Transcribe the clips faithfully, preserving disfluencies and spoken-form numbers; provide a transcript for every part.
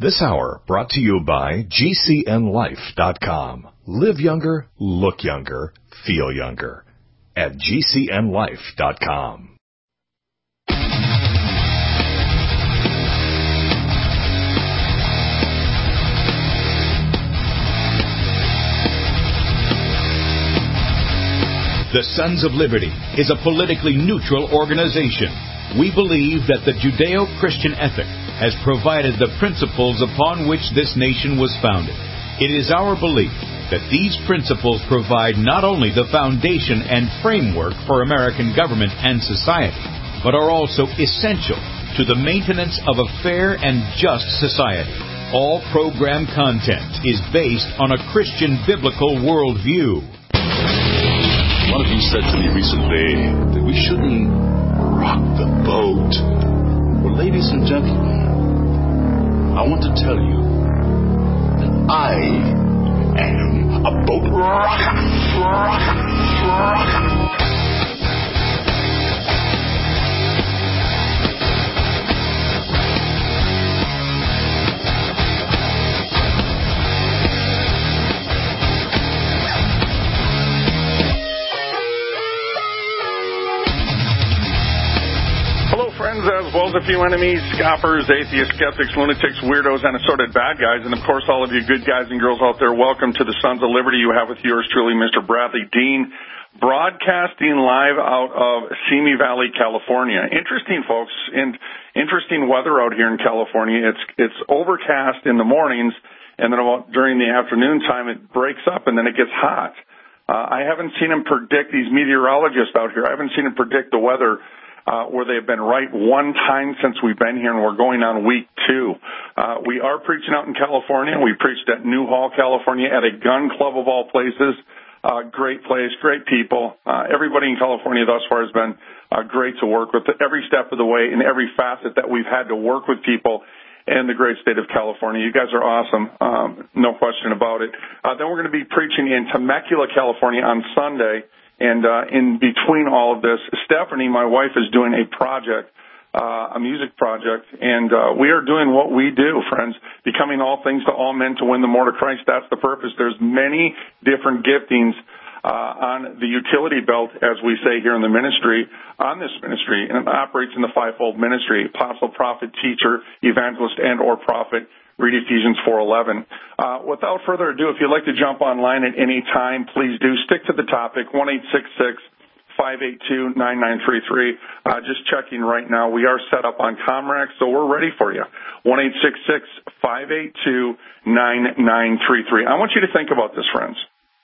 This hour brought to you by G C N life dot com. Live younger, look younger, feel younger at G C N life dot com. The Sons of Liberty is a politically neutral organization. We believe that the Judeo-Christian ethic has provided the principles upon which this nation was founded. It is our belief that these principles provide not only the foundation and framework for American government and society, but are also essential to the maintenance of a fair and just society. All program content is based on a Christian biblical worldview. One of you said to me recently that we shouldn't rock the boat. Well, ladies and gentlemen, I want to tell you that I am a boat rocker, rocker, rocker. Friends, as well as a few enemies, scoffers, atheists, skeptics, lunatics, weirdos, and assorted bad guys, and of course all of you good guys and girls out there, welcome to the Sons of Liberty. You have with yours truly, Mister Bradley Dean, broadcasting live out of Simi Valley, California. Interesting, folks, and interesting weather out here in California. It's it's overcast in the mornings, and then about during the afternoon time it breaks up and then it gets hot. Uh, I haven't seen them predict, these meteorologists out here, I haven't seen them predict the weather Uh, where they've been right one time since we've been here, and we're going on week two. Uh, we are preaching out in California. We preached at Newhall, California, at a gun club of all places. Uh, great place, great people. Uh, everybody in California thus far has been uh, great to work with every step of the way in every facet that we've had to work with people in the great state of California. You guys are awesome, um, no question about it. Uh, then we're going to be preaching in Temecula, California on Sunday. And uh, in between all of this, Stephanie, my wife, is doing a project, uh, a music project, and uh, we are doing what we do, friends, becoming all things to all men to win the more to Christ. That's the purpose. There's many different giftings uh, on the utility belt, as we say here in the ministry, on this ministry, and it operates in the fivefold ministry: apostle, prophet, teacher, evangelist, and or prophet. Read Ephesians four eleven. Uh, without further ado, if you'd like to jump online at any time, please do. Stick to the topic, one eight six six, five eight two, nine nine three three. Uh, just checking right now. We are set up on Comrex, so we're ready for you. one eight six six, five eight two, nine nine three three. I want you to think about this, friends.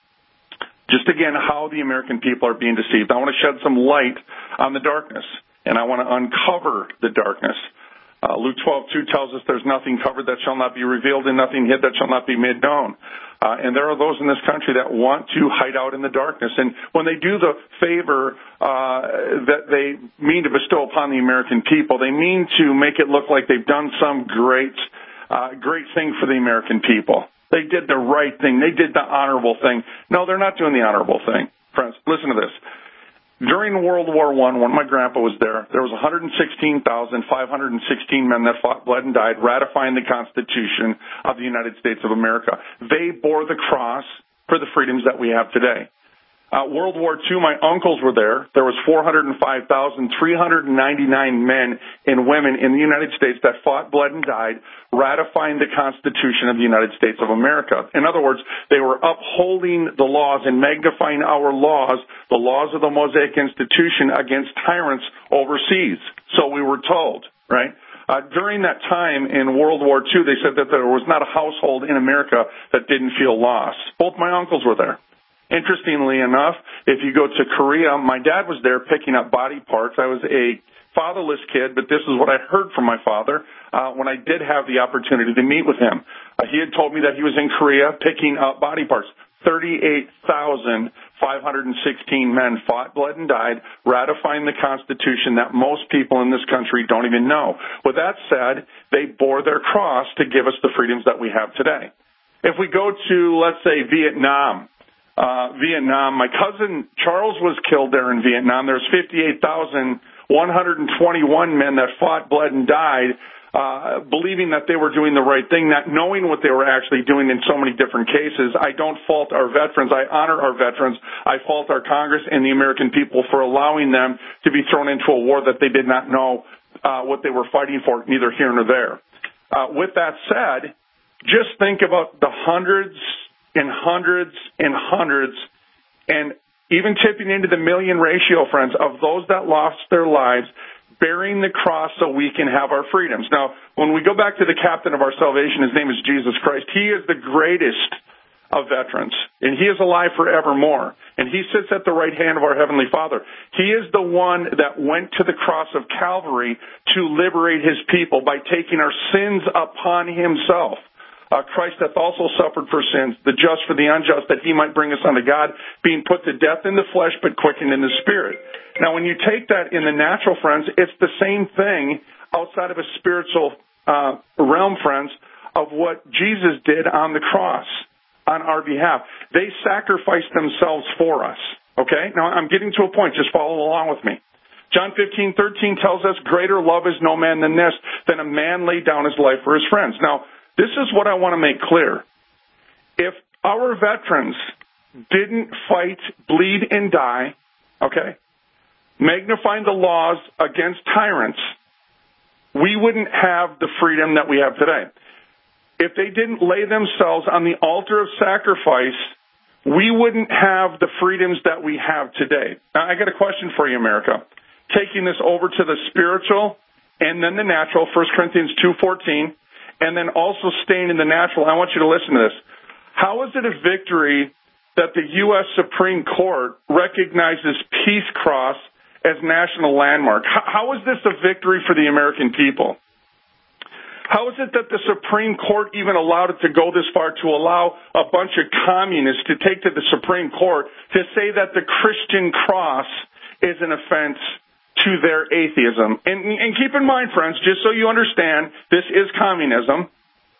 Just again, how the American people are being deceived. I want to shed some light on the darkness, and I want to uncover the darkness. Uh, Luke twelve two tells us there's nothing covered that shall not be revealed and nothing hid that shall not be made known. Uh, and there are those in this country that want to hide out in the darkness. And when they do the favor uh, that they mean to bestow upon the American people, they mean to make it look like they've done some great, uh, great thing for the American people. They did the right thing. They did the honorable thing. No, they're not doing the honorable thing. Friends, listen to this. During World War One, when my grandpa was there, there was one hundred sixteen thousand five hundred sixteen men that fought, bled, and died ratifying the Constitution of the United States of America. They bore the cross for the freedoms that we have today. Uh, World War Two, my uncles were there. There was four hundred five thousand three hundred ninety-nine men and women in the United States that fought, bled, and died, ratifying the Constitution of the United States of America. In other words, they were upholding the laws and magnifying our laws, the laws of the Mosaic Institution, against tyrants overseas. So we were told, right? Uh, during that time in World War Two, they said that there was not a household in America that didn't feel lost. Both my uncles were there. Interestingly enough, if you go to Korea, my dad was there picking up body parts. I was a fatherless kid, but this is what I heard from my father uh, when I did have the opportunity to meet with him. Uh, he had told me that he was in Korea picking up body parts. thirty-eight thousand five hundred sixteen men fought, bled, and died, ratifying the Constitution that most people in this country don't even know. With that said, they bore their cross to give us the freedoms that we have today. If we go to, let's say, Vietnam, Uh, Vietnam. My cousin Charles was killed there in Vietnam. There's fifty-eight thousand one hundred twenty-one men that fought, bled, and died uh, believing that they were doing the right thing, not knowing what they were actually doing in so many different cases. I don't fault our veterans. I honor our veterans. I fault our Congress and the American people for allowing them to be thrown into a war that they did not know uh, what they were fighting for, neither here nor there. Uh, with that said, just think about the hundreds and hundreds and hundreds and even tipping into the million ratio, friends, of those that lost their lives bearing the cross so we can have our freedoms. Now, when we go back to the captain of our salvation, his name is Jesus Christ. He is the greatest of veterans, and he is alive forevermore. And he sits at the right hand of our Heavenly Father. He is the one that went to the cross of Calvary to liberate his people by taking our sins upon himself. Uh, Christ hath also suffered for sins, the just for the unjust, that he might bring us unto God, being put to death in the flesh, but quickened in the spirit. Now, when you take that in the natural, friends, it's the same thing outside of a spiritual uh, realm, friends, of what Jesus did on the cross on our behalf. They sacrificed themselves for us, okay? Now, I'm getting to a point. Just follow along with me. John fifteen thirteen tells us, greater love is no man than this, than a man lay down his life for his friends. Now, this is what I want to make clear. If our veterans didn't fight, bleed, and die, okay, magnifying the laws against tyrants, we wouldn't have the freedom that we have today. If they didn't lay themselves on the altar of sacrifice, we wouldn't have the freedoms that we have today. Now, I got a question for you, America. Taking this over to the spiritual and then the natural, First Corinthians two fourteen, and then also staying in the natural, I want you to listen to this. How is it a victory that the U S Supreme Court recognizes Peace Cross as national landmark? How is this a victory for the American people? How is it that the Supreme Court even allowed it to go this far, to allow a bunch of communists to take to the Supreme Court to say that the Christian cross is an offense to their atheism? And, and keep in mind, friends, just so you understand, this is communism.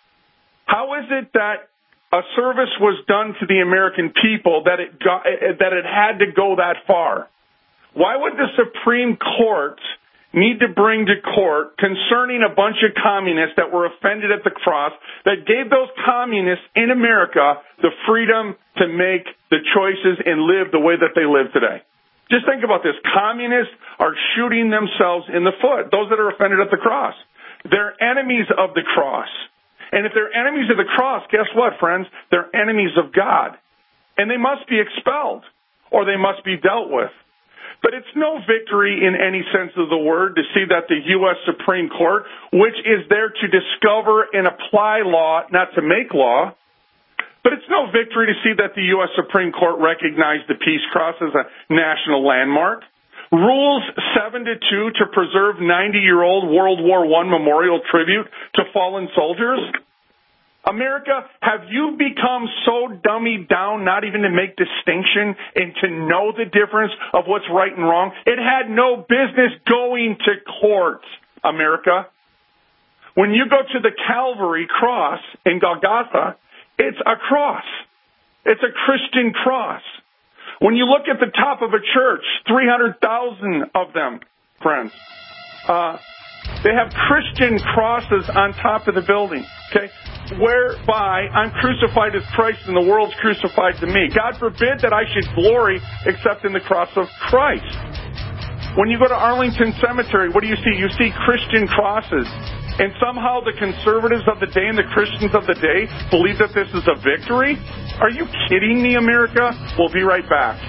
How is it that a service was done to the American people that it got, that it had to go that far? Why would the Supreme Court need to bring to court concerning a bunch of communists that were offended at the cross, that gave those communists in America the freedom to make the choices and live the way that they live today? Just think about this. Communists are shooting themselves in the foot, those that are offended at the cross. They're enemies of the cross. And if they're enemies of the cross, guess what, friends? They're enemies of God. And they must be expelled, or they must be dealt with. But it's no victory in any sense of the word to see that the U S Supreme Court, which is there to discover and apply law, not to make law, but it's no victory to see that the U S Supreme Court recognized the Peace Cross as a national landmark, rules seven to two to preserve ninety-year-old World War One memorial tribute to fallen soldiers. America, have you become so dummied down not even to make distinction and to know the difference of what's right and wrong? It had no business going to court, America. When you go to the Calvary cross in Golgotha, it's a cross. It's a Christian cross. When you look at the top of a church, three hundred thousand of them, friends, uh, they have Christian crosses on top of the building, okay, whereby I'm crucified as Christ and the world's crucified to me. God forbid that I should glory except in the cross of Christ. When you go to Arlington Cemetery, what do you see? You see Christian crosses. And somehow the conservatives of the day and the Christians of the day believe that this is a victory? Are you kidding me, America? We'll be right back.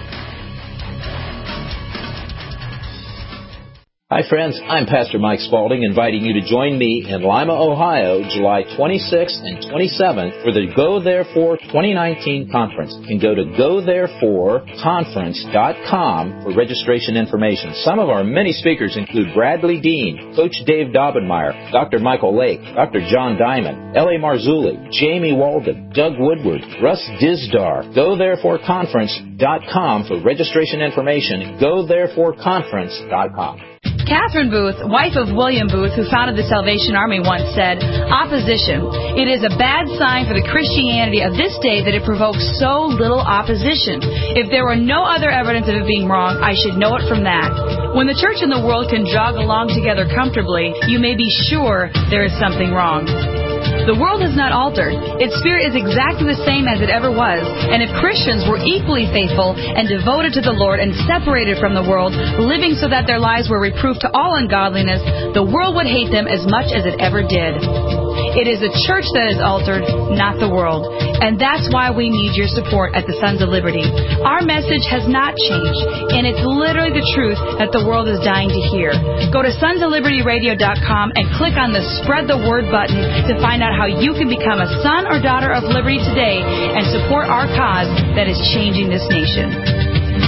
Hi, friends. I'm Pastor Mike Spaulding, inviting you to join me in Lima, Ohio, July twenty-sixth and twenty-seventh for the Go Therefore twenty nineteen conference. You can go to go therefore conference dot com for registration information. Some of our many speakers include Bradley Dean, Coach Dave Daubenmire, Doctor Michael Lake, Doctor John Diamond, L A Marzulli, Jamie Walden, Doug Woodward, Russ Dizdar. go therefore conference dot com for registration information. go therefore conference dot com. Catherine Booth, wife of William Booth, who founded the Salvation Army, once said, "Opposition. It is a bad sign for the Christianity of this day that it provokes so little opposition. If there were no other evidence of it being wrong, I should know it from that." When the church and the world can jog along together comfortably, you may be sure there is something wrong. The world has not altered. Its spirit is exactly the same as it ever was. And if Christians were equally faithful and devoted to the Lord and separated from the world, living so that their lives were reproof to all ungodliness, the world would hate them as much as it ever did. It is the church that is altered, not the world. And that's why we need your support at the Sons of Liberty. Our message has not changed, and it's literally the truth that the world is dying to hear. Go to sons of liberty radio dot com and click on the Spread the Word button to find out how you can become a son or daughter of liberty today and support our cause that is changing this nation.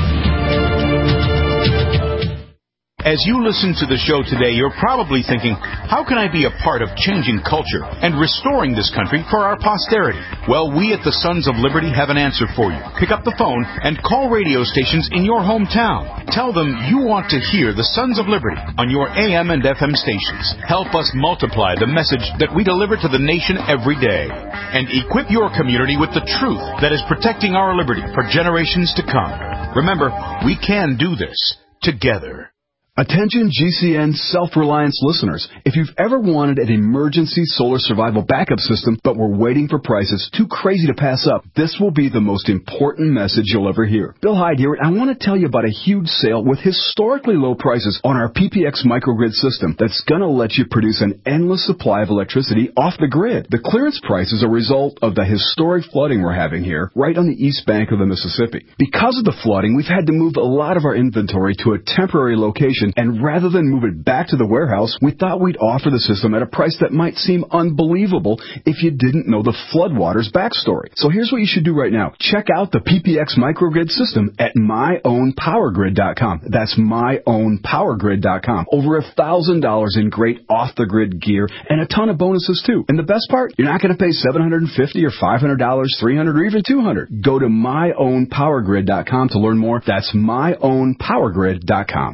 As you listen to the show today, you're probably thinking, how can I be a part of changing culture and restoring this country for our posterity? Well, we at the Sons of Liberty have an answer for you. Pick up the phone and call radio stations in your hometown. Tell them you want to hear the Sons of Liberty on your A M and F M stations. Help us multiply the message that we deliver to the nation every day. And equip your community with the truth that is protecting our liberty for generations to come. Remember, we can do this together. Attention G C N Self-Reliance listeners. If you've ever wanted an emergency solar survival backup system but were waiting for prices too crazy to pass up, this will be the most important message you'll ever hear. Bill Hyde here, and I want to tell you about a huge sale with historically low prices on our P P X microgrid system that's going to let you produce an endless supply of electricity off the grid. The clearance price is a result of the historic flooding we're having here right on the east bank of the Mississippi. Because of the flooding, we've had to move a lot of our inventory to a temporary location, and rather than move it back to the warehouse, we thought we'd offer the system at a price that might seem unbelievable if you didn't know the floodwaters backstory. So here's what you should do right now. Check out the P P X microgrid system at my own power grid dot com. That's my own power grid dot com. Over a thousand dollars in great off-the-grid gear and a ton of bonuses too. And the best part, you're not going to pay seven hundred fifty dollars or five hundred dollars, three hundred dollars or even two hundred dollars. Go to my own power grid dot com to learn more. That's my own power grid dot com.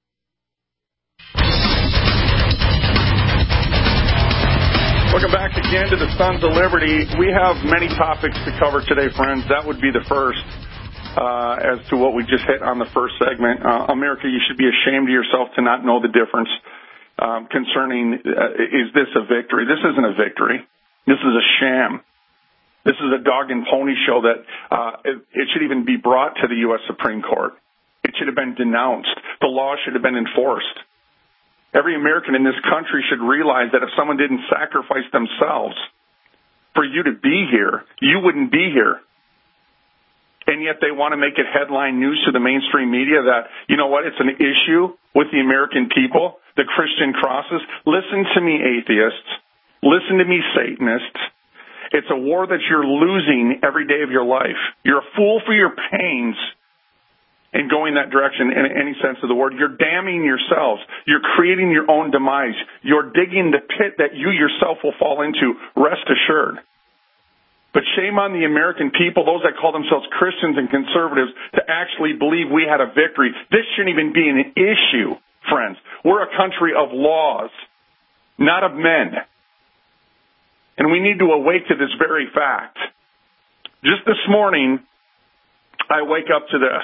Welcome back again to the Sons of Liberty. We have many topics to cover today, friends. That would be the first uh, as to what we just hit on the first segment. Uh, America, you should be ashamed of yourself to not know the difference um, concerning uh, is this a victory? This isn't a victory. This is a sham. This is a dog and pony show that uh, it, it should even be brought to the U S Supreme Court. It should have been denounced. The law should have been enforced. Every American in this country should realize that if someone didn't sacrifice themselves for you to be here, you wouldn't be here. And yet they want to make it headline news to the mainstream media that, you know what, it's an issue with the American people, the Christian crosses. Listen to me, atheists. Listen to me, Satanists. It's a war that you're losing every day of your life. You're a fool for your pains. And going that direction in any sense of the word, you're damning yourselves. You're creating your own demise. You're digging the pit that you yourself will fall into, rest assured. But shame on the American people, those that call themselves Christians and conservatives, to actually believe we had a victory. This shouldn't even be an issue, friends. We're a country of laws, not of men. And we need to awake to this very fact. Just this morning, I wake up to this.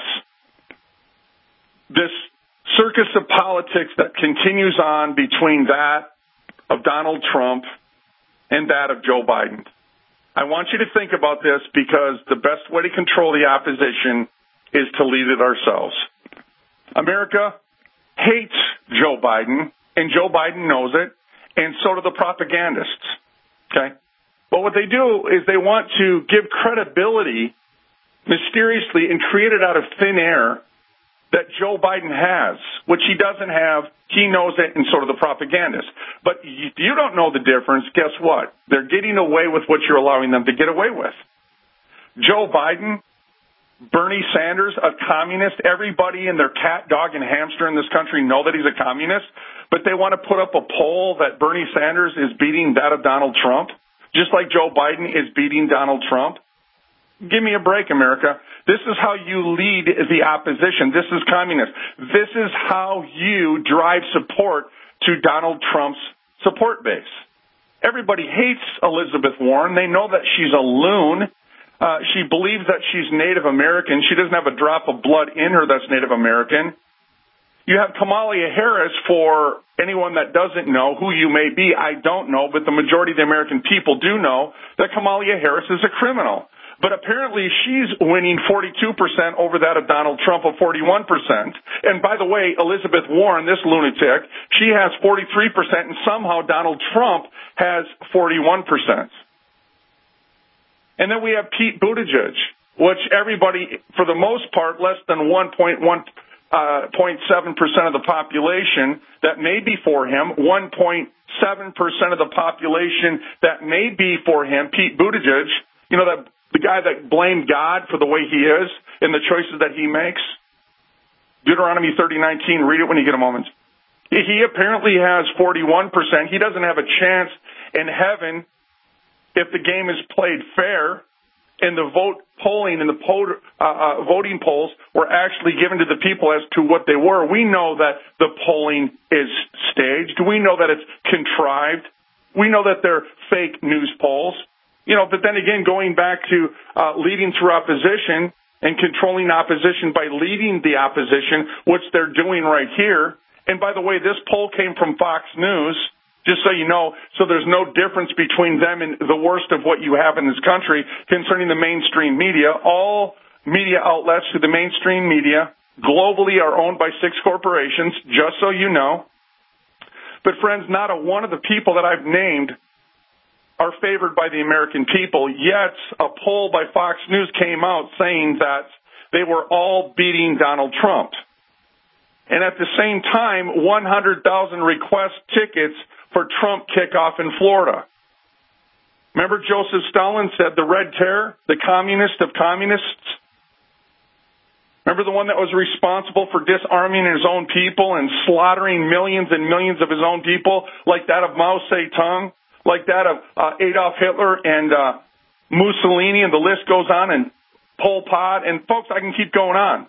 This circus of politics that continues on between that of Donald Trump and that of Joe Biden. I want you to think about this because the best way to control the opposition is to lead it ourselves. America hates Joe Biden, and Joe Biden knows it, and so do the propagandists. Okay? But what they do is they want to give credibility mysteriously and create it out of thin air that Joe Biden has, which he doesn't have. He knows it, and so do the propagandists. But if you don't know the difference, guess what? They're getting away with what you're allowing them to get away with. Joe Biden, Bernie Sanders, a communist, everybody and their cat, dog, and hamster in this country know that he's a communist, but they want to put up a poll that Bernie Sanders is beating that of Donald Trump, just like Joe Biden is beating Donald Trump. Give me a break, America. This is how you lead the opposition. This is communist. This is how you drive support to Donald Trump's support base. Everybody hates Elizabeth Warren. They know that she's a loon. Uh, she believes that she's Native American. She doesn't have a drop of blood in her that's Native American. You have Kamala Harris, for anyone that doesn't know, who you may be, I don't know, but the majority of the American people do know that Kamala Harris is a criminal. But apparently she's winning forty-two percent over that of Donald Trump of forty-one percent. And by the way, Elizabeth Warren, this lunatic, she has forty-three percent, and somehow Donald Trump has forty-one percent. And then we have Pete Buttigieg, which everybody, for the most part, less than one point one Uh, zero point seven percent of the population that may be for him, one point seven percent of the population that may be for him, Pete Buttigieg, you know, that the guy that blamed God for the way he is and the choices that he makes. Deuteronomy thirty nineteen, read it when you get a moment. He apparently has forty-one percent. He doesn't have a chance in heaven if the game is played fair. And the vote polling and the po- uh, uh, voting polls were actually given to the people as to what they were. We know that the polling is staged. We know that it's contrived. We know that they're fake news polls. You know, but then again, going back to uh, leading through opposition and controlling opposition by leading the opposition, which they're doing right here. And by the way, this poll came from Fox News. Just so you know, so there's no difference between them and the worst of what you have in this country concerning the mainstream media. All media outlets to the mainstream media globally are owned by six corporations, just so you know. But friends, not a one of the people that I've named are favored by the American people, yet a poll by Fox News came out saying that they were all beating Donald Trump. And at the same time, one hundred thousand request tickets for Trump kickoff in Florida. Remember Joseph Stalin said the Red Terror, the communist of communists? Remember the one that was responsible for disarming his own people and slaughtering millions and millions of his own people, like that of Mao Zedong, like that of uh, Adolf Hitler and uh, Mussolini, and the list goes on, and Pol Pot, and folks, I can keep going on.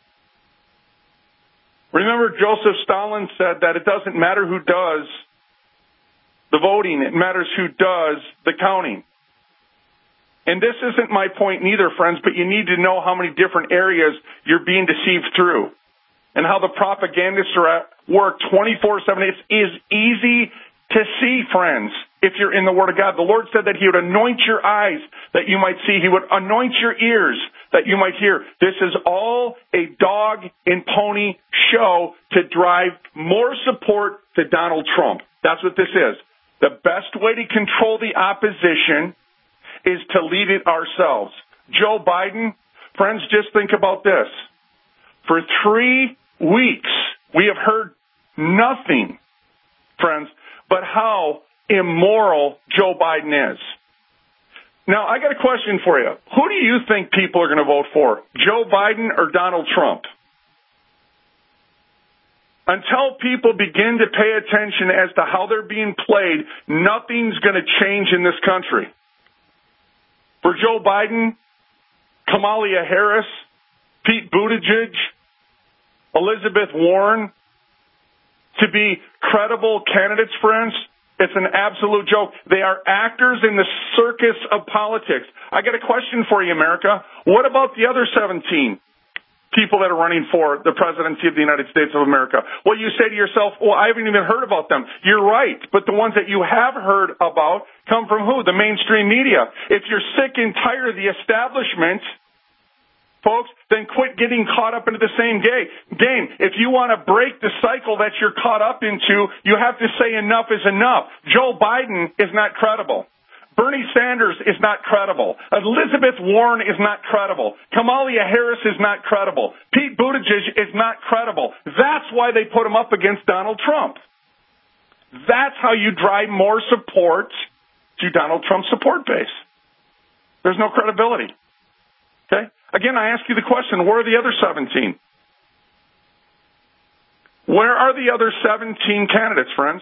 Remember Joseph Stalin said that it doesn't matter who does the voting, it matters who does the counting. And this isn't my point neither, friends, but you need to know how many different areas you're being deceived through and how the propagandists are at work twenty-four seven. It is easy to see, friends, if you're in the Word of God. The Lord said that He would anoint your eyes that you might see. He would anoint your ears that you might hear. This is all a dog and pony show to drive more support to Donald Trump. That's what this is. The best way to control the opposition is to lead it ourselves. Joe Biden, friends, just think about this. For three weeks, we have heard nothing, friends, but how immoral Joe Biden is. Now, I got a question for you. Who do you think people are going to vote for, Joe Biden or Donald Trump? Until people begin to pay attention as to how they're being played, nothing's going to change in this country. For Joe Biden, Kamala Harris, Pete Buttigieg, Elizabeth Warren, to be credible candidates, friends, it's an absolute joke. They are actors in the circus of politics. I got a question for you, America. What about the other seventeen people that are running for the presidency of the United States of America? Well, you say to yourself, well, I haven't even heard about them. You're right, but the ones that you have heard about come from who? The mainstream media. If you're sick and tired of the establishment, folks, then quit getting caught up into the same game. If you want to break the cycle that you're caught up into, you have to say enough is enough. Joe Biden is not credible. Bernie Sanders is not credible. Elizabeth Warren is not credible. Kamala Harris is not credible. Pete Buttigieg is not credible. That's why they put him up against Donald Trump. That's how you drive more support to Donald Trump's support base. There's no credibility. Okay? Again, I ask you the question, where are the other seventeen? Where are the other seventeen candidates, friends?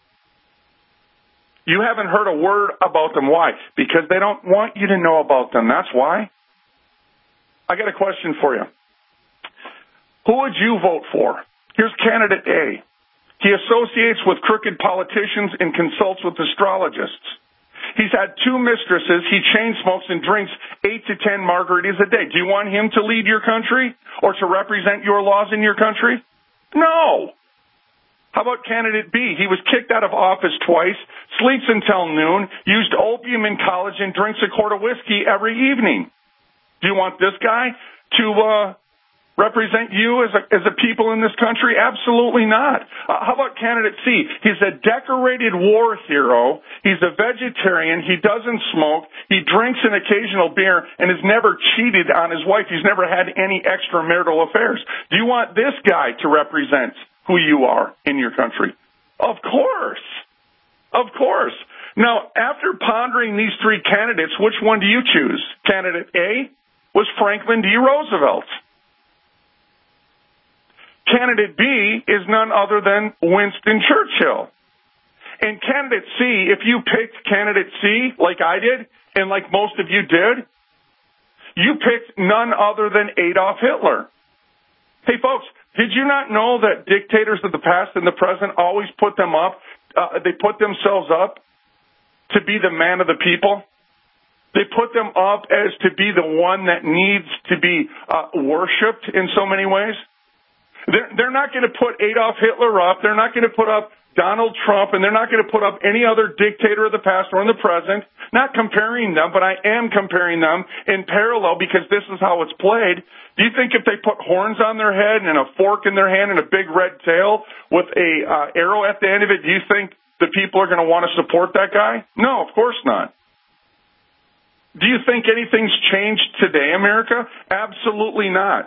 You haven't heard a word about them. Why? Because they don't want you to know about them. That's why. I got a question for you. Who would you vote for? Here's candidate A. He associates with crooked politicians and consults with astrologists. He's had two mistresses. He chain smokes and drinks eight to ten margaritas a day. Do you want him to lead your country or to represent your laws in your country? No. How about candidate B? He was kicked out of office twice, sleeps until noon, used opium in college, and drinks a quart of whiskey every evening. Do you want this guy to uh, represent you as a, as a people in this country? Absolutely not. Uh, how about candidate C? He's a decorated war hero. He's a vegetarian. He doesn't smoke. He drinks an occasional beer and has never cheated on his wife. He's never had any extramarital affairs. Do you want this guy to represent who you are in your country? Of course. Of course. Now, after pondering these three candidates, which one do you choose? Candidate A was Franklin D. Roosevelt. Candidate B is none other than Winston Churchill. And candidate C, if you picked candidate C like I did, and like most of you did, you picked none other than Adolf Hitler. Hey, folks, did you not know that dictators of the past and the present always put them up, uh, they put themselves up to be the man of the people? They put them up as to be the one that needs to be uh, worshipped in so many ways. They're, they're not going to put Adolf Hitler up. They're not going to put up Donald Trump, and they're not going to put up any other dictator of the past or in the present. Not comparing them, but I am comparing them in parallel because this is how it's played. Do you think if they put horns on their head and a fork in their hand and a big red tail with a uh, arrow at the end of it, do you think the people are going to want to support that guy? No, of course not. Do you think anything's changed today, America? Absolutely not.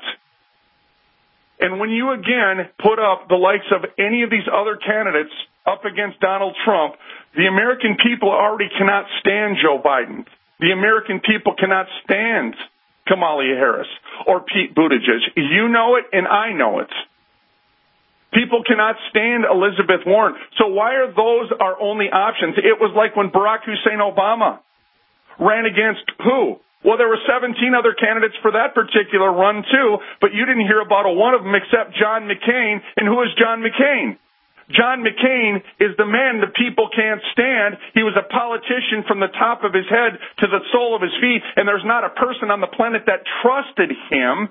And when you, again, put up the likes of any of these other candidates up against Donald Trump, the American people already cannot stand Joe Biden. The American people cannot stand Kamala Harris or Pete Buttigieg. You know it, and I know it. People cannot stand Elizabeth Warren. So why are those our only options? It was like when Barack Hussein Obama ran against who? Well, there were seventeen other candidates for that particular run, too, but you didn't hear about a one of them except John McCain. And who is John McCain? John McCain is the man the people can't stand. He was a politician from the top of his head to the sole of his feet, and there's not a person on the planet that trusted him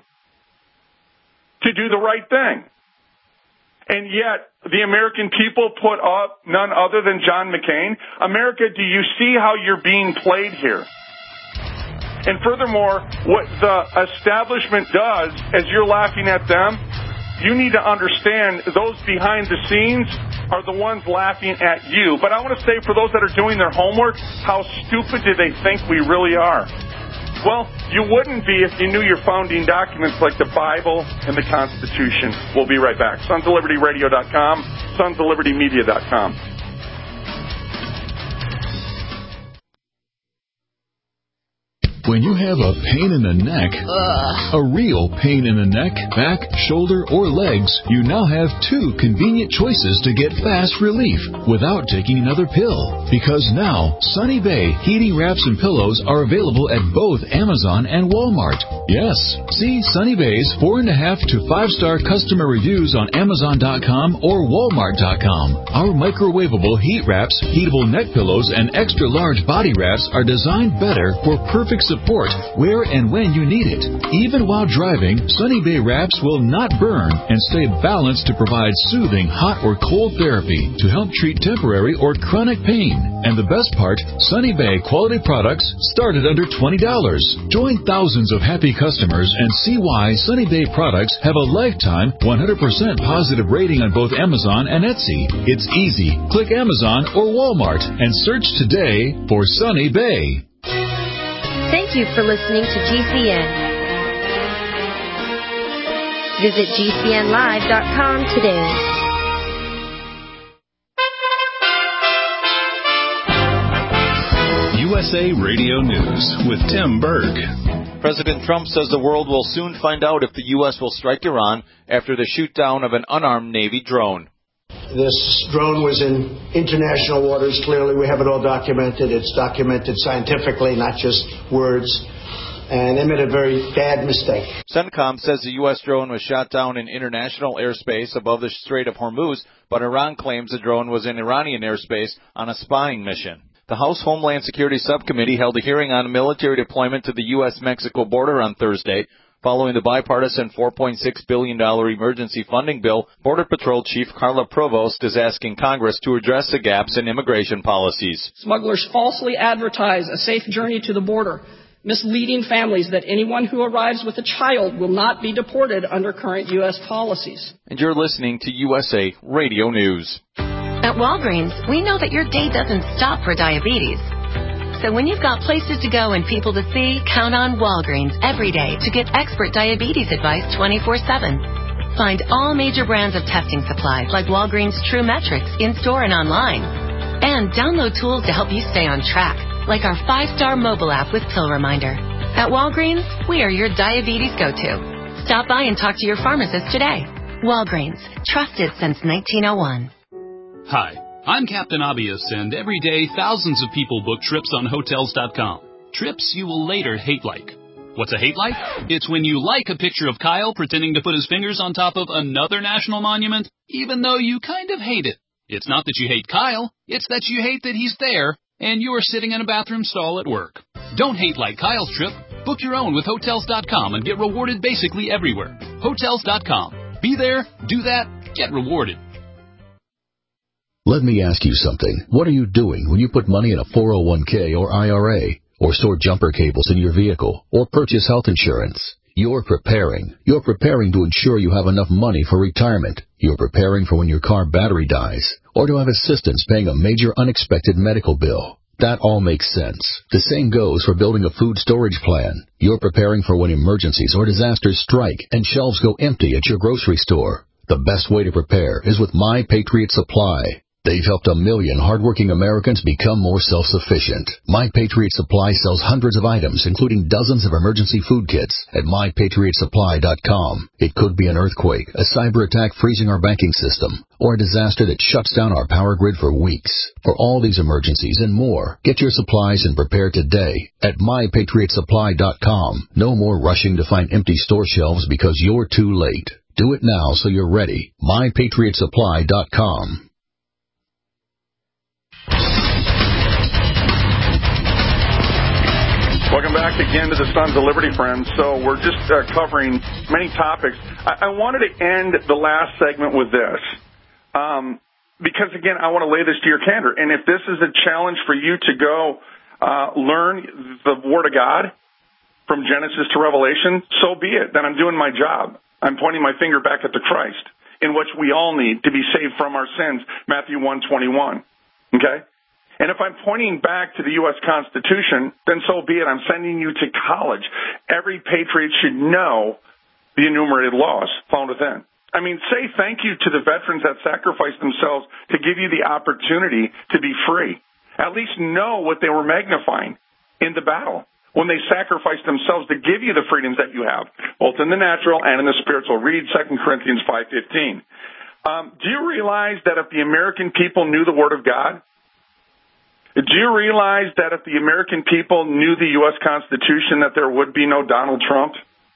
to do the right thing. And yet, the American people put up none other than John McCain. America, do you see how you're being played here? And furthermore, what the establishment does, as you're laughing at them, you need to understand those behind the scenes are the ones laughing at you. But I want to say for those that are doing their homework, how stupid do they think we really are? Well, you wouldn't be if you knew your founding documents like the Bible and the Constitution. We'll be right back. Sons of Liberty Radio dot com, Sons of Liberty Media dot com. When you have a pain in the neck, Ugh. a real pain in the neck, back, shoulder, or legs, you now have two convenient choices to get fast relief without taking another pill. Because now, Sunny Bay heating wraps and pillows are available at both Amazon and Walmart. Yes, see Sunny Bay's four and a half to five star customer reviews on Amazon dot com or Walmart dot com. Our microwavable heat wraps, heatable neck pillows, and extra large body wraps are designed better for perfect support. Support where and when you need it. Even while driving, Sunny Bay wraps will not burn and stay balanced to provide soothing hot or cold therapy to help treat temporary or chronic pain. And the best part, Sunny Bay quality products start at under twenty dollars. Join thousands of happy customers and see why Sunny Bay products have a lifetime one hundred percent positive rating on both Amazon and Etsy. It's easy. Click Amazon or Walmart and search today for Sunny Bay. Thank you for listening to G C N. Visit G C N live dot com today. U S A Radio News with Tim Berg. President Trump says the world will soon find out if the U S will strike Iran after the shoot-down of an unarmed Navy drone. This drone was in international waters. Clearly, we have it all documented. It's documented scientifically, not just words. And they made a very bad mistake. CENTCOM says the U S drone was shot down in international airspace above the Strait of Hormuz, but Iran claims the drone was in Iranian airspace on a spying mission. The House Homeland Security Subcommittee held a hearing on military deployment to the U S Mexico border on Thursday, Following the bipartisan four point six billion dollars emergency funding bill, Border Patrol Chief Carla Provost is asking Congress to address the gaps in immigration policies. Smugglers falsely advertise a safe journey to the border, misleading families that anyone who arrives with a child will not be deported under current U S policies. And you're listening to U S A Radio News. At Walgreens, we know that your day doesn't stop for diabetes. So when you've got places to go and people to see, count on Walgreens every day to get expert diabetes advice twenty-four seven. Find all major brands of testing supplies like Walgreens True Metrics in-store and online. And download tools to help you stay on track, like our five-star mobile app with Pill Reminder. At Walgreens, we are your diabetes go-to. Stop by and talk to your pharmacist today. Walgreens, trusted since nineteen oh one. Hi, I'm Captain Obvious, and every day thousands of people book trips on Hotels dot com. Trips you will later hate like. What's a hate like? It's when you like a picture of Kyle pretending to put his fingers on top of another national monument, even though you kind of hate it. It's not that you hate Kyle, it's that you hate that he's there, and you're sitting in a bathroom stall at work. Don't hate like Kyle's trip. Book your own with Hotels dot com and get rewarded basically everywhere. Hotels dot com. Be there, do that, get rewarded. Let me ask you something. What are you doing when you put money in a four oh one k or I R A, or store jumper cables in your vehicle, or purchase health insurance? You're preparing. You're preparing to ensure you have enough money for retirement. You're preparing for when your car battery dies, or to have assistance paying a major unexpected medical bill. That all makes sense. The same goes for building a food storage plan. You're preparing for when emergencies or disasters strike and shelves go empty at your grocery store. The best way to prepare is with My Patriot Supply. They've helped a million hardworking Americans become more self-sufficient. My Patriot Supply sells hundreds of items, including dozens of emergency food kits, at my patriot supply dot com. It could be an earthquake, a cyber attack freezing our banking system, or a disaster that shuts down our power grid for weeks. For all these emergencies and more, get your supplies and prepare today at my patriot supply dot com. No more rushing to find empty store shelves because you're too late. Do it now so you're ready. my patriot supply dot com. Welcome back again to the Sons of Liberty, friends. So we're just uh, covering many topics. I-, I wanted to end the last segment with this, um, because, again, I want to lay this to your candor. And if this is a challenge for you to go uh, learn the Word of God from Genesis to Revelation, so be it. Then I'm doing my job. I'm pointing my finger back at the Christ, in which we all need to be saved from our sins, Matthew one twenty-one. Okay? And if I'm pointing back to the U S Constitution, then so be it. I'm sending you to college. Every patriot should know the enumerated laws found within. I mean, say thank you to the veterans that sacrificed themselves to give you the opportunity to be free. At least know what they were magnifying in the battle when they sacrificed themselves to give you the freedoms that you have, both in the natural and in the spiritual. Read Second Corinthians five fifteen. Um, do you realize that if the American people knew the Word of God, do you realize that if the American people knew the U S Constitution, that there would be no Donald Trump?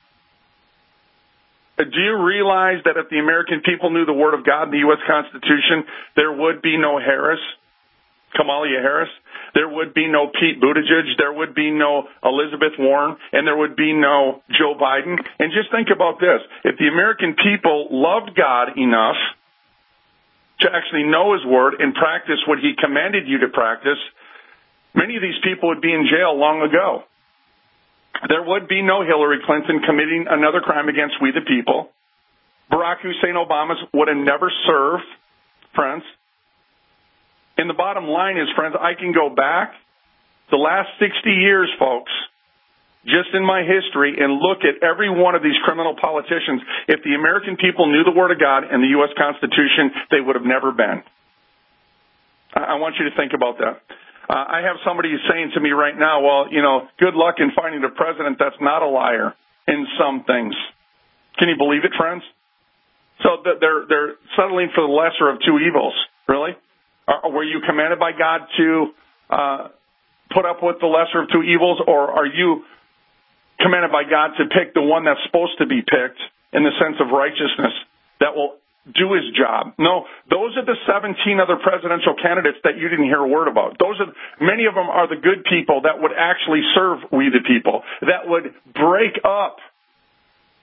Do you realize that if the American people knew the Word of God and the U S Constitution, there would be no Harris, Kamala Harris? There would be no Pete Buttigieg. There would be no Elizabeth Warren. And there would be no Joe Biden. And just think about this. If the American people loved God enough to actually know His Word and practice what He commanded you to practice, many of these people would be in jail long ago. There would be no Hillary Clinton committing another crime against we the people. Barack Hussein Obama would have never served, friends. And the bottom line is, friends, I can go back the last sixty years, folks, just in my history, and look at every one of these criminal politicians. If the American people knew the Word of God and the U S Constitution, they would have never been. I want you to think about that. Uh, I have somebody saying to me right now, well, you know, good luck in finding a president that's not a liar in some things. Can you believe it, friends? So they're, they're settling for the lesser of two evils, really? Or were you commanded by God to uh, put up with the lesser of two evils, or are you commanded by God to pick the one that's supposed to be picked in the sense of righteousness that will do His job? No, those are the seventeen other presidential candidates that you didn't hear a word about. Those are, many of them are the good people that would actually serve we the people, that would break up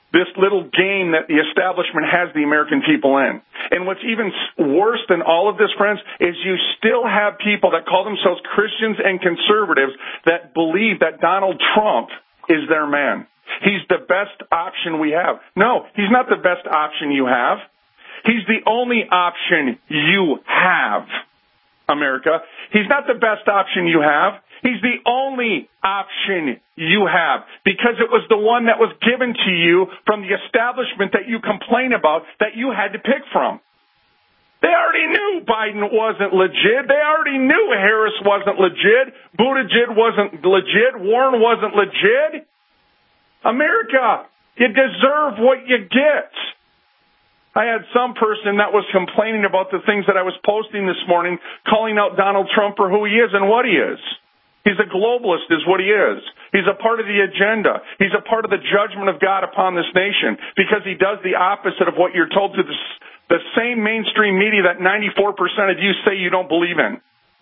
this little game that the establishment has the American people in. And what's even worse than all of this, friends, is you still have people that call themselves Christians and conservatives that believe that Donald Trump is their man. He's the best option we have. No, he's not the best option you have. He's the only option you have, America. He's not the best option you have. He's the only option you have because it was the one that was given to you from the establishment that you complain about that you had to pick from. They already knew Biden wasn't legit. They already knew Harris wasn't legit. Buttigieg wasn't legit. Warren wasn't legit. America, you deserve what you get. I had some person that was complaining about the things that I was posting this morning, calling out Donald Trump for who he is and what he is. He's a globalist is what he is. He's a part of the agenda. He's a part of the judgment of God upon this nation because he does the opposite of what you're told to the, the same mainstream media that ninety-four percent of you say you don't believe in.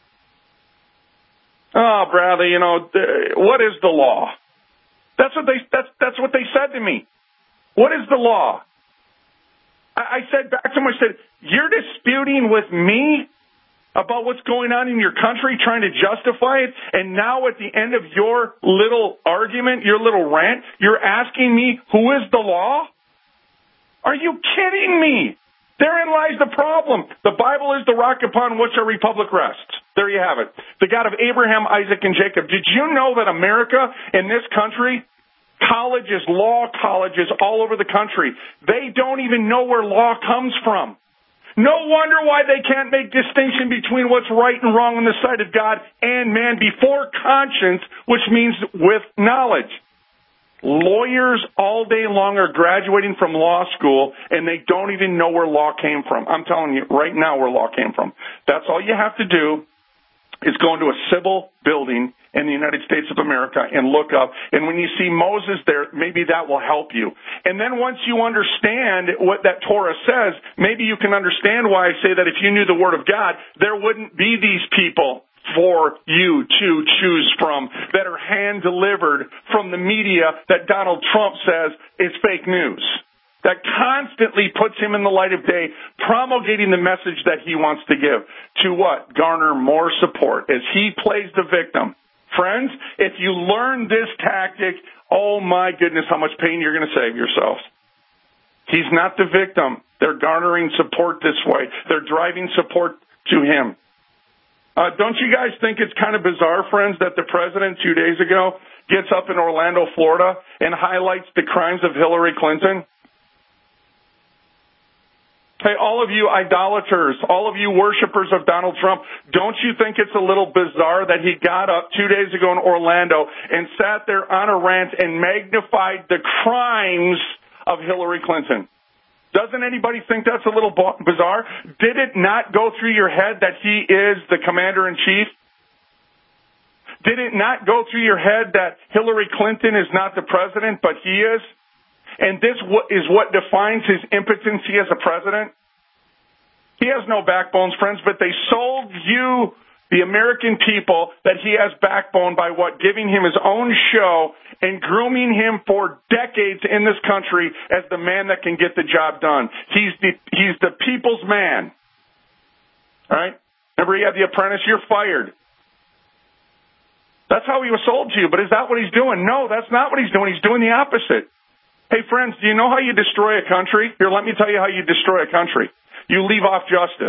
Oh, Bradley, you know, what is the law? That's what they, that's, that's what they said to me. What is the law? I, I said back to him, I said, you're disputing with me about what's going on in your country, trying to justify it, and now at the end of your little argument, your little rant, you're asking me, who is the law? Are you kidding me? Therein lies the problem. The Bible is the rock upon which our republic rests. There you have it. The God of Abraham, Isaac, and Jacob. Did you know that America, in this country, colleges, law colleges all over the country, they don't even know where law comes from. No wonder why they can't make distinction between what's right and wrong on the side of God and man before conscience, which means with knowledge. Lawyers all day long are graduating from law school, and they don't even know where law came from. I'm telling you right now where law came from. That's all you have to do is go into a civil building in the United States of America and look up. And when you see Moses there, maybe that will help you. And then once you understand what that Torah says, maybe you can understand why I say that if you knew the Word of God, there wouldn't be these people for you to choose from that are hand-delivered from the media that Donald Trump says is fake news. That constantly puts him in the light of day, promulgating the message that he wants to give. To what? Garner more support as he plays the victim. Friends, if you learn this tactic, oh my goodness, how much pain you're going to save yourselves. He's not the victim. They're garnering support this way. They're driving support to him. Uh, don't you guys think it's kind of bizarre, friends, that the president two days ago gets up in Orlando, Florida, and highlights the crimes of Hillary Clinton? Hey, all of you idolaters, all of you worshipers of Donald Trump, don't you think it's a little bizarre that he got up two days ago in Orlando and sat there on a rant and magnified the crimes of Hillary Clinton? Doesn't anybody think that's a little bizarre? Did it not go through your head that he is the commander-in-chief? Did it not go through your head that Hillary Clinton is not the president, but he is? And this is what defines his impotency as a president? He has no backbones, friends, but they sold you, the American people, that he has backbone by what? Giving him his own show and grooming him for decades in this country as the man that can get the job done. He's the, he's the people's man. All right? Remember, he had The Apprentice, you're fired. That's how he was sold to you, but is that what he's doing? No, that's not what he's doing. He's doing the opposite. Hey, friends, do you know how you destroy a country? Here, let me tell you how you destroy a country. You leave off justice.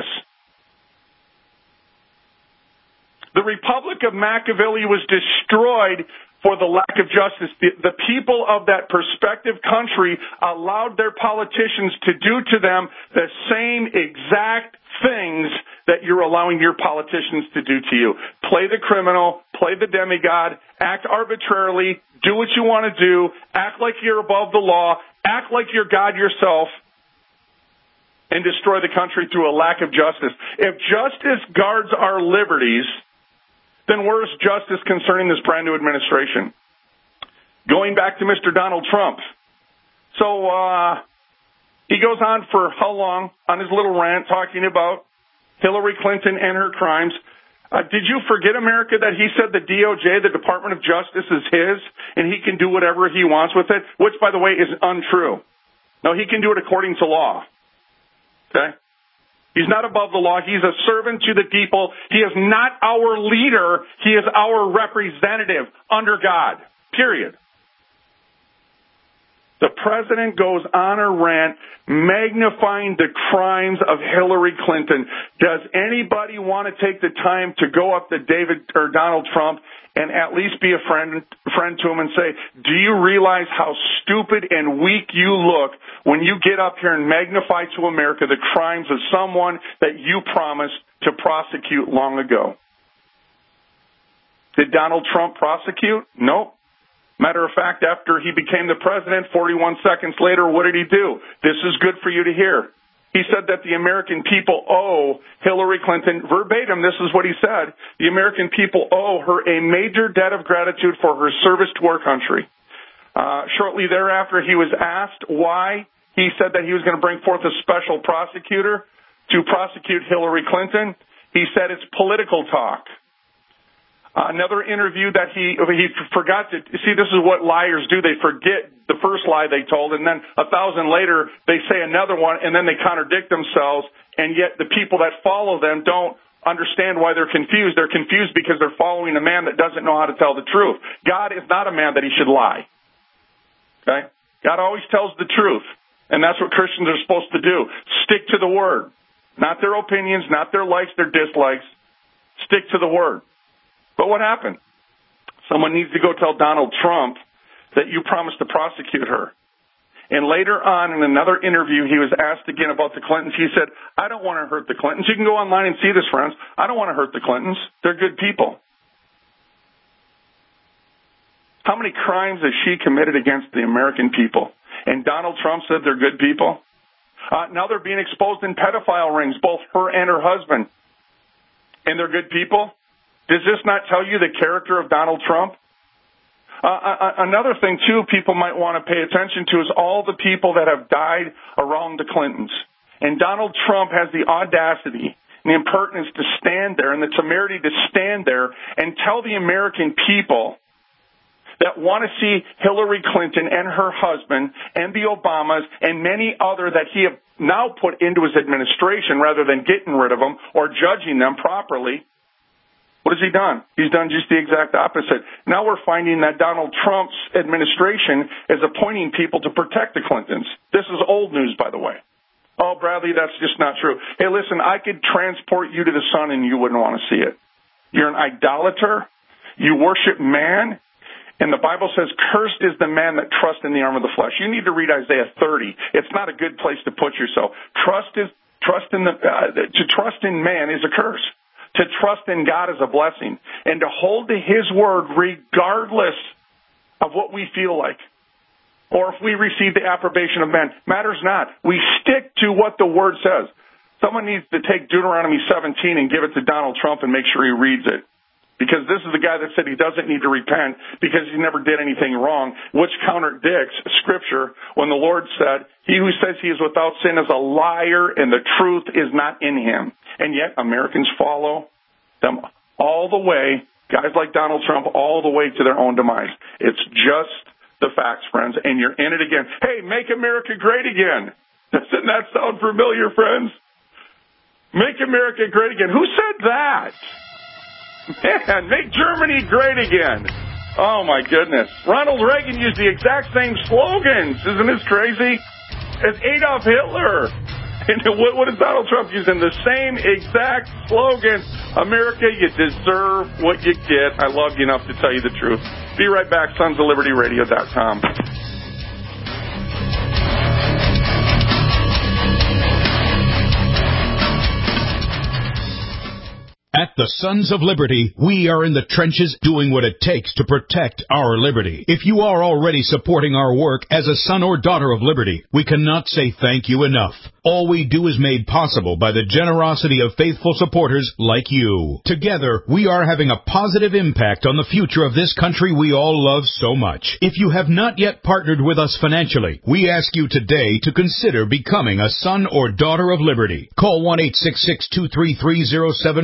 The Republic of Machiavelli was destroyed for the lack of justice. The, the people of that prospective country allowed their politicians to do to them the same exact things that you're allowing your politicians to do to you. Play the criminal, play the demigod, act arbitrarily, do what you want to do, act like you're above the law, act like you're God yourself, and destroy the country through a lack of justice. If justice guards our liberties, then where is justice concerning this brand new administration? Going back to Mister Donald Trump. So uh, he goes on for how long on his little rant talking about Hillary Clinton and her crimes. Uh, did you forget, America, that he said the D O J, the Department of Justice, is his, and he can do whatever he wants with it, which, by the way, is untrue. No, he can do it according to law. Okay? He's not above the law. He's a servant to the people. He is not our leader. He is our representative under God. Period. The president goes on a rant magnifying the crimes of Hillary Clinton. Does anybody want to take the time to go up to David or Donald Trump and at least be a friend friend to him and say, do you realize how stupid and weak you look when you get up here and magnify to America the crimes of someone that you promised to prosecute long ago? Did Donald Trump prosecute? Nope. Matter of fact, after he became the president, forty-one seconds later, what did he do? This is good for you to hear. He said that the American people owe Hillary Clinton, verbatim, this is what he said, the American people owe her a major debt of gratitude for her service to our country. Uh, shortly thereafter, he was asked why he said that he was going to bring forth a special prosecutor to prosecute Hillary Clinton. He said it's political talk. Uh, another interview that he he forgot to see. This is what liars do. They forget the first lie they told, and then a thousand later they say another one, and then they contradict themselves. And yet the people that follow them don't understand why they're confused. They're confused because they're following a man that doesn't know how to tell the truth. God is not a man that he should lie. Okay? God always tells the truth, and that's what Christians are supposed to do. Stick to the word, not their opinions, not their likes, their dislikes. Stick to the word. But what happened? Someone needs to go tell Donald Trump that you promised to prosecute her. And later on in another interview, he was asked again about the Clintons. He said, I don't want to hurt the Clintons. You can go online and see this, friends. I don't want to hurt the Clintons. They're good people. How many crimes has she committed against the American people? And Donald Trump said they're good people? Uh, now they're being exposed in pedophile rings, both her and her husband. And they're good people? Does this not tell you the character of Donald Trump? Uh, another thing, too, people might want to pay attention to is all the people that have died around the Clintons. And Donald Trump has the audacity and the impertinence to stand there and the temerity to stand there and tell the American people that want to see Hillary Clinton and her husband and the Obamas and many other that he have now put into his administration rather than getting rid of them or judging them properly. What has he done? He's done just the exact opposite. Now we're finding that Donald Trump's administration is appointing people to protect the Clintons. This is old news, by the way. Oh, Bradley, that's just not true. Hey, listen, I could transport you to the sun and you wouldn't want to see it. You're an idolater. You worship man. And the Bible says, cursed is the man that trusts in the arm of the flesh. You need to read Isaiah thirty. It's not a good place to put yourself. Trust is trust in the uh, to trust in man is a curse. To trust in God is a blessing, and to hold to his word regardless of what we feel like or if we receive the approbation of men matters not. We stick to what the word says. Someone needs to take Deuteronomy seventeen and give it to Donald Trump and make sure he reads it, because this is the guy that said he doesn't need to repent because he never did anything wrong, which contradicts Scripture when the Lord said, he who says he is without sin is a liar and the truth is not in him. And yet Americans follow them all the way, guys like Donald Trump, all the way to their own demise. It's just the facts, friends, and you're in it again. Hey, make America great again. Doesn't that sound familiar, friends? Make America great again. Who said that? Man, make Germany great again. Oh, my goodness. Ronald Reagan used the exact same slogans. Isn't this crazy? As Adolf Hitler. And what, what is Donald Trump using? The same exact slogan. America, you deserve what you get. I love you enough to tell you the truth. Be right back, sons of liberty radio dot com. At the Sons of Liberty, we are in the trenches doing what it takes to protect our liberty. If you are already supporting our work as a son or daughter of liberty, we cannot say thank you enough. All we do is made possible by the generosity of faithful supporters like you. Together, we are having a positive impact on the future of this country we all love so much. If you have not yet partnered with us financially, we ask you today to consider becoming a son or daughter of liberty. Call one eight six six, two three three, zero seven four seven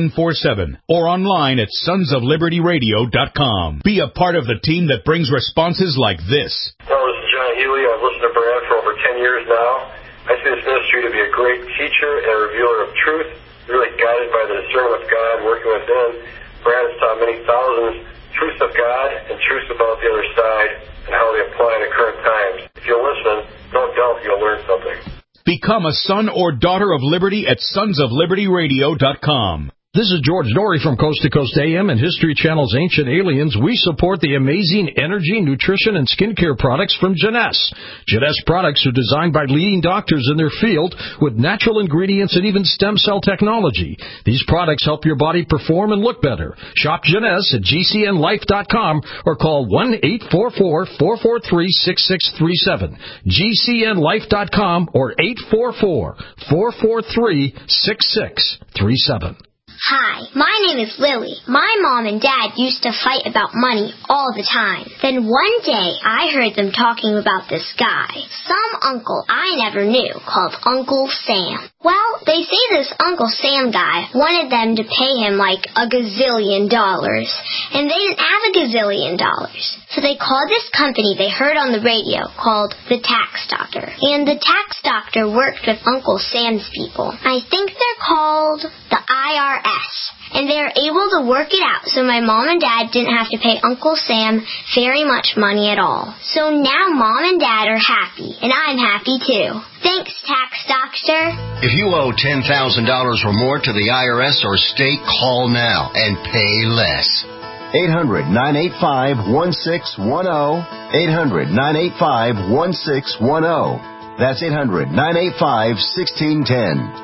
seven or online at sons of liberty radio dot com. Be a part of the team that brings responses like this. Hello, this is John Healy. I've listened to Brad for over ten years now. I see this ministry to be a great teacher and a revealer of truth, really guided by the discernment of God, working within. Brad has taught many thousands truth of God and truth about the other side and how they apply in the current times. If you'll listen, don't doubt you'll learn something. Become a son or daughter of liberty at sons of liberty radio dot com. This is George Norrie from Coast to Coast A M and History Channel's Ancient Aliens. We support the amazing energy, nutrition, and skincare products from Jeunesse. Jeunesse products are designed by leading doctors in their field with natural ingredients and even stem cell technology. These products help your body perform and look better. Shop Jeunesse at G C N life dot com or call one eight four four, four four three, six six three seven. G C N life dot com or eight four four, four four three, six six three seven. Hi, my name is Lily. My mom and dad used to fight about money all the time. Then one day, I heard them talking about this guy, some uncle I never knew, called Uncle Sam. Well, they say this Uncle Sam guy wanted them to pay him like a gazillion dollars, and they didn't have a gazillion dollars. So they called this company they heard on the radio called the Tax Doctor. And the Tax Doctor worked with Uncle Sam's people. I think they're called the I R S. And they were able to work it out so my mom and dad didn't have to pay Uncle Sam very much money at all. So now mom and dad are happy, and I'm happy too. Thanks, Tax Doctor. If you owe ten thousand dollars or more to the I R S or state, call now and pay less. eight hundred, nine eight five, one six one zero. eight hundred, nine eight five, one six one zero. That's eight hundred, nine eight five, one six one zero.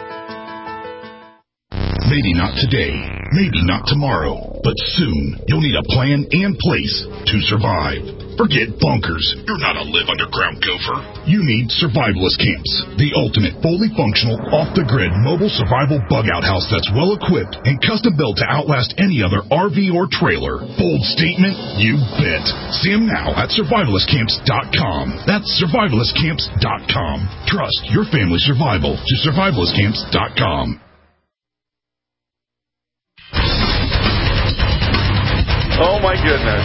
Maybe not today, maybe not tomorrow, but soon you'll need a plan and place to survive. Forget bunkers. You're not a live underground gopher. You need Survivalist Camps, the ultimate fully functional, off-the-grid mobile survival bug-out house that's well-equipped and custom-built to outlast any other R V or trailer. Bold statement? You bet. See them now at survivalist camps dot com. That's survivalist camps dot com. Trust your family's survival to survivalist camps dot com. Oh, my goodness.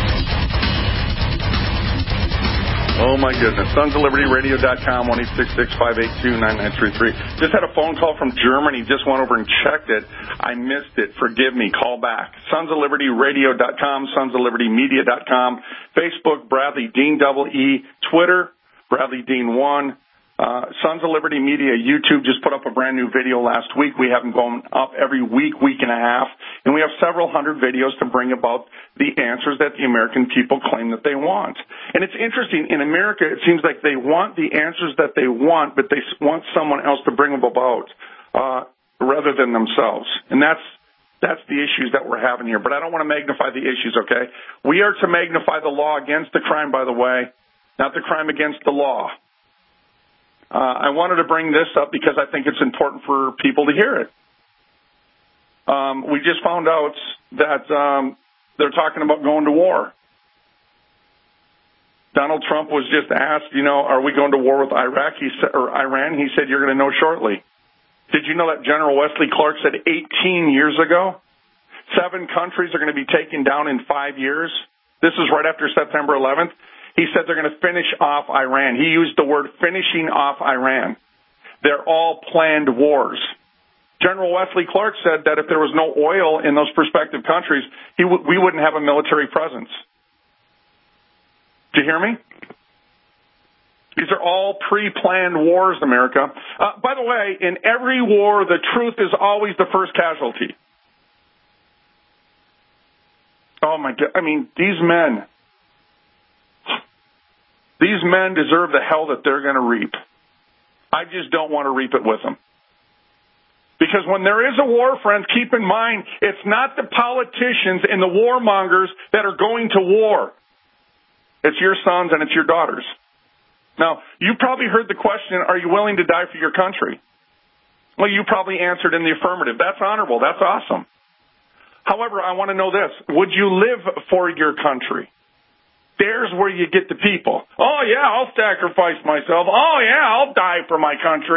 Oh, my goodness. sons of liberty radio dot com, one eight six six, five eight two, nine nine three three. Just had a phone call from Germany. Just went over and checked it. I missed it. Forgive me. Call back. sons of liberty radio dot com, sons of liberty media dot com, Facebook, Bradley Dean double E, Twitter, Bradley Dean one. Uh, Sons of Liberty Media, YouTube just put up a brand new video last week. We have them going up every week, week and a half, and we have several hundred videos to bring about the answers that the American people claim that they want. And it's interesting, in America, it seems like they want the answers that they want, but they want someone else to bring them about, uh, rather than themselves. And that's, that's the issues that we're having here. But I don't want to magnify the issues, okay? We are to magnify the law against the crime, by the way, not the crime against the law. Uh, I wanted to bring this up because I think it's important for people to hear it. Um, we just found out that um, they're talking about going to war. Donald Trump was just asked, you know, are we going to war with Iraq he said, or Iran? He said, you're going to know shortly. Did you know that General Wesley Clark said eighteen years ago, seven countries are going to be taken down in five years? This is right after September eleventh. He said they're going to finish off Iran. He used the word finishing off Iran. They're all planned wars. General Wesley Clark said that if there was no oil in those prospective countries, he w- we wouldn't have a military presence. Do you hear me? These are all pre-planned wars, America. Uh, by the way, in every war, the truth is always the first casualty. Oh, my God. I mean, these men... These men deserve the hell that they're going to reap. I just don't want to reap it with them. Because when there is a war, friends, keep in mind, it's not the politicians and the warmongers that are going to war. It's your sons and it's your daughters. Now, you probably heard the question, are you willing to die for your country? Well, you probably answered in the affirmative. That's honorable. That's awesome. However, I want to know this. Would you live for your country? There's where you get the people. Oh, yeah, I'll sacrifice myself. Oh, yeah, I'll die for my country.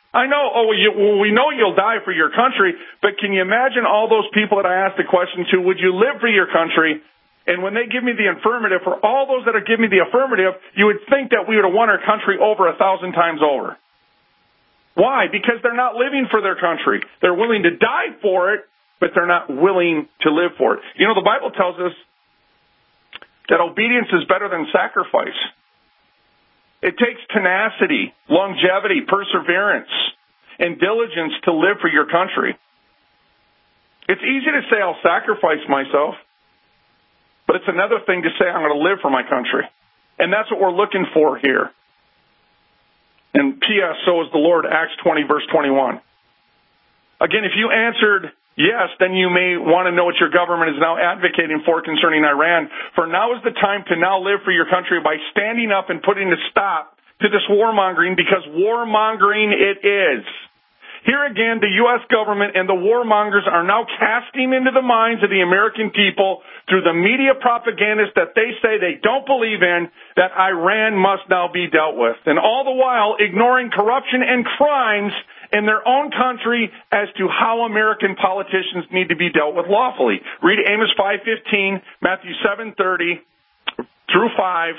I know, oh, you, well, we know you'll die for your country, but can you imagine all those people that I asked the question to, would you live for your country? And when they give me the affirmative, for all those that are giving me the affirmative, you would think that we would have won our country over a thousand times over. Why? Because they're not living for their country. They're willing to die for it, but they're not willing to live for it. You know, the Bible tells us that obedience is better than sacrifice. It takes tenacity, longevity, perseverance, and diligence to live for your country. It's easy to say I'll sacrifice myself, but it's another thing to say I'm going to live for my country. And that's what we're looking for here. And P S so is the Lord, Acts twenty, verse twenty-one. Again, if you answered yes, then you may want to know what your government is now advocating for concerning Iran. For now is the time to now live for your country by standing up and putting a stop to this warmongering, because warmongering it is. Here again, the U S government and the warmongers are now casting into the minds of the American people through the media propagandists that they say they don't believe in, that Iran must now be dealt with. And all the while ignoring corruption and crimes in their own country as to how American politicians need to be dealt with lawfully. Read Amos five fifteen, Matthew seven thirty through five,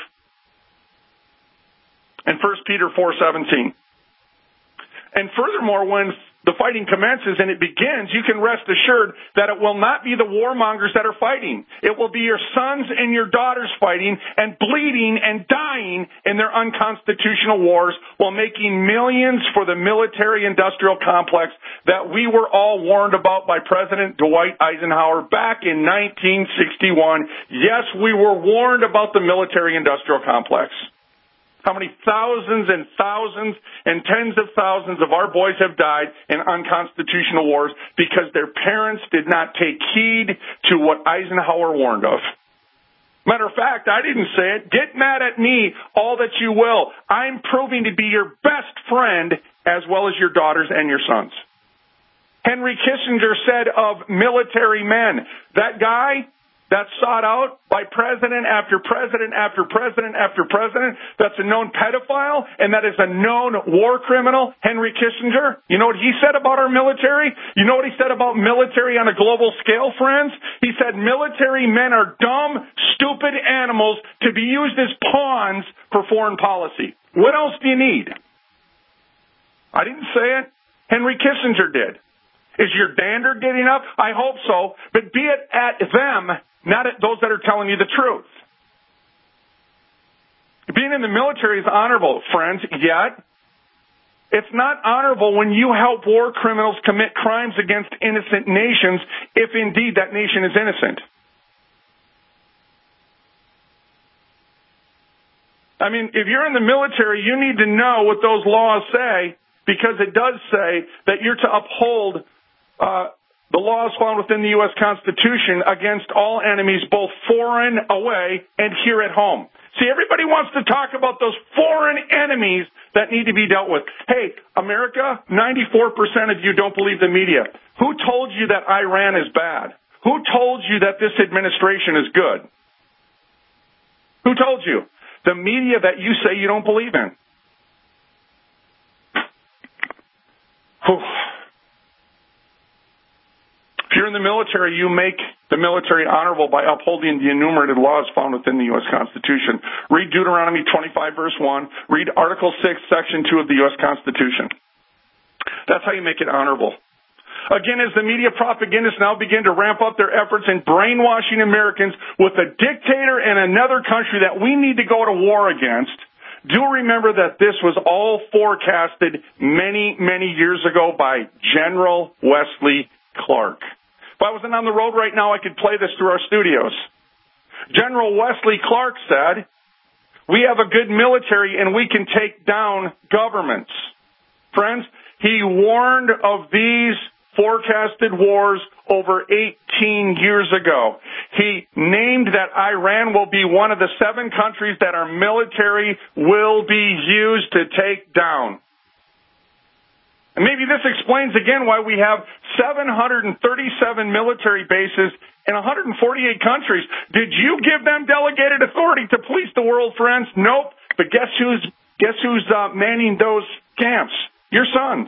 and First Peter four seventeen. And furthermore, when the fighting commences and it begins, you can rest assured that it will not be the warmongers that are fighting. It will be your sons and your daughters fighting and bleeding and dying in their unconstitutional wars while making millions for the military-industrial complex that we were all warned about by President Dwight Eisenhower back in nineteen sixty-one. Yes, we were warned about the military-industrial complex. How many thousands and thousands and tens of thousands of our boys have died in unconstitutional wars because their parents did not take heed to what Eisenhower warned of. Matter of fact, I didn't say it. Get mad at me all that you will. I'm proving to be your best friend as well as your daughters and your sons. Henry Kissinger said of military men, that guy that's sought out by president after president after president after president, that's a known pedophile, and that is a known war criminal, Henry Kissinger. You know what he said about our military? You know what he said about military on a global scale, friends? He said military men are dumb, stupid animals to be used as pawns for foreign policy. What else do you need? I didn't say it. Henry Kissinger did. Is your dander getting up? I hope so. But be it at them, not at those that are telling you the truth. Being in the military is honorable, friends, yet it's not honorable when you help war criminals commit crimes against innocent nations, if indeed that nation is innocent. I mean, if you're in the military, you need to know what those laws say, because it does say that you're to uphold uh the laws found within the U S Constitution against all enemies, both foreign away and here at home. See, everybody wants to talk about those foreign enemies that need to be dealt with. Hey, America, ninety-four percent of you don't believe the media. Who told you that Iran is bad? Who told you that this administration is good? Who told you? The media that you say you don't believe in. Whew. If you're in the military, you make the military honorable by upholding the enumerated laws found within the U S Constitution. Read Deuteronomy twenty-five, verse one. Read Article six, Section two of the U S Constitution. That's how you make it honorable. Again, as the media propagandists now begin to ramp up their efforts in brainwashing Americans with a dictator in another country that we need to go to war against, do remember that this was all forecasted many, many years ago by General Wesley Clark. If I wasn't on the road right now, I could play this through our studios. General Wesley Clark said, we have a good military and we can take down governments. Friends, he warned of these forecasted wars over eighteen years ago. He named that Iran will be one of the seven countries that our military will be used to take down. And maybe this explains again why we have seven hundred thirty-seven military bases in one hundred forty-eight countries. Did you give them delegated authority to police the world, friends? Nope. But guess who's guess who's uh, manning those camps? Your sons.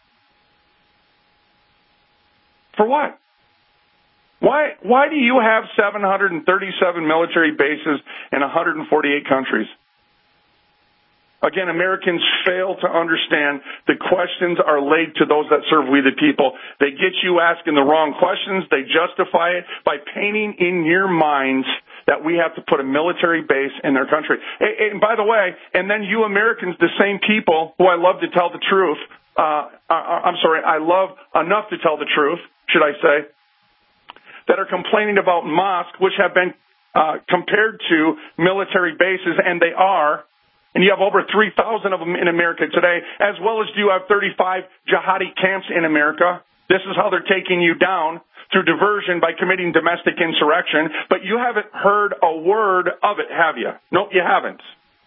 For what? Why, why do you have seven hundred thirty-seven military bases in one hundred forty-eight countries? Again, Americans fail to understand the questions are laid to those that serve we the people. They get you asking the wrong questions. They justify it by painting in your minds that we have to put a military base in their country. And by the way, and then you Americans, the same people who I love to tell the truth, uh, I'm sorry, I love enough to tell the truth, should I say, that are complaining about mosques, which have been uh, compared to military bases, and they are. And you have over three thousand of them in America today, as well as you have thirty-five jihadi camps in America. This is how they're taking you down, through diversion by committing domestic insurrection. But you haven't heard a word of it, have you? Nope, you haven't.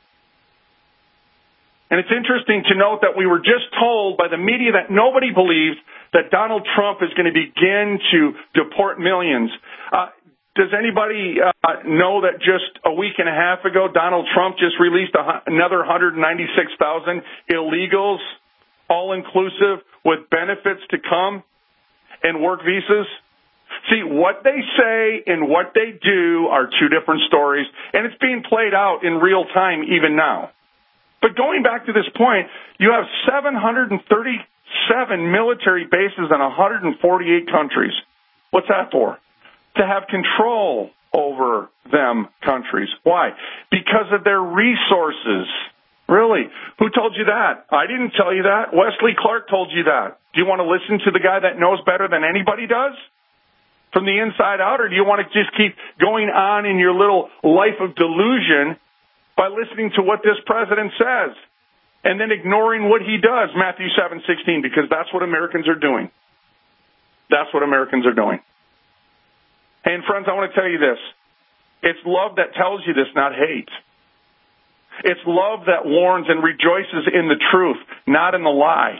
And it's interesting to note that we were just told by the media that nobody believes that Donald Trump is going to begin to deport millions. Uh, Does anybody uh, know that just a week and a half ago, Donald Trump just released a, another one hundred ninety-six thousand illegals, all-inclusive, with benefits to come and work visas? See, what they say and what they do are two different stories, and it's being played out in real time even now. But going back to this point, you have seven hundred thirty-seven military bases in one hundred forty-eight countries. What's that for? To have control over them countries. Why? Because of their resources. Really? Who told you that? I didn't tell you that. Wesley Clark told you that. Do you want to listen to the guy that knows better than anybody does from the inside out, or do you want to just keep going on in your little life of delusion by listening to what this president says and then ignoring what he does, Matthew seven sixteen, because that's what Americans are doing. That's what Americans are doing. And friends, I want to tell you this. It's love that tells you this, not hate. It's love that warns and rejoices in the truth, not in the lie.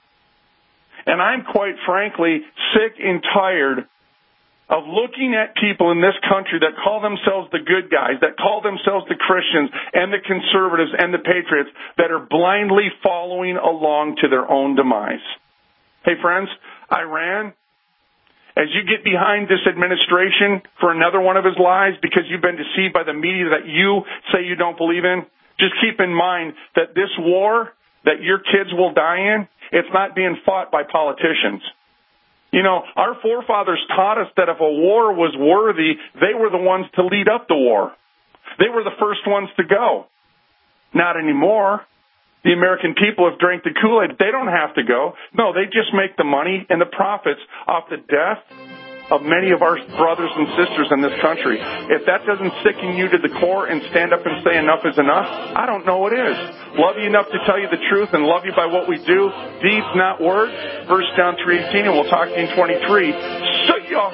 And I'm quite frankly sick and tired of looking at people in this country that call themselves the good guys, that call themselves the Christians and the conservatives and the patriots, that are blindly following along to their own demise. Hey, friends, Iran, as you get behind this administration for another one of his lies because you've been deceived by the media that you say you don't believe in, just keep in mind that this war that your kids will die in, it's not being fought by politicians. You know, our forefathers taught us that if a war was worthy, they were the ones to lead up the war. They were the first ones to go. Not anymore. The American people have drank the Kool-Aid. They don't have to go. No, they just make the money and the profits off the death of many of our brothers and sisters in this country. If that doesn't sicken you to the core and stand up and say enough is enough, I don't know what is. Love you enough to tell you the truth and love you by what we do. Deeds, not words. First John three eighteen, and we'll talk to you in twenty-three. See ya!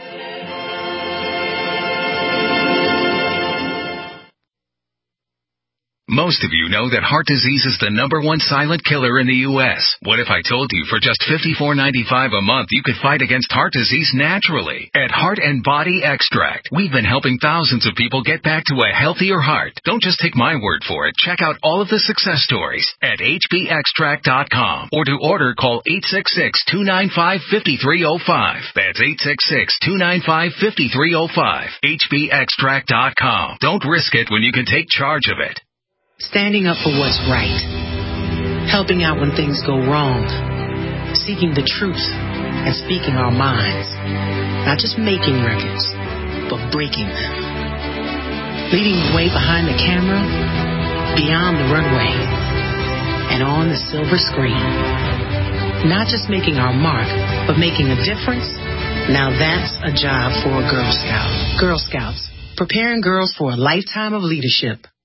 Most of you know that heart disease is the number one silent killer in the U S What if I told you for just fifty-four ninety-five a month you could fight against heart disease naturally? At Heart and Body Extract, we've been helping thousands of people get back to a healthier heart. Don't just take my word for it. Check out all of the success stories at H B extract dot com, or to order, call eight six six, two nine five, five three zero five. That's eight six six, two nine five, five three zero five. H B extract dot com. Don't risk it when you can take charge of it. Standing up for what's right, helping out when things go wrong, seeking the truth, and speaking our minds. Not just making records, but breaking them. Leading the way behind the camera, beyond the runway, and on the silver screen. Not just making our mark, but making a difference. Now that's a job for a Girl Scout. Girl Scouts, preparing girls for a lifetime of leadership.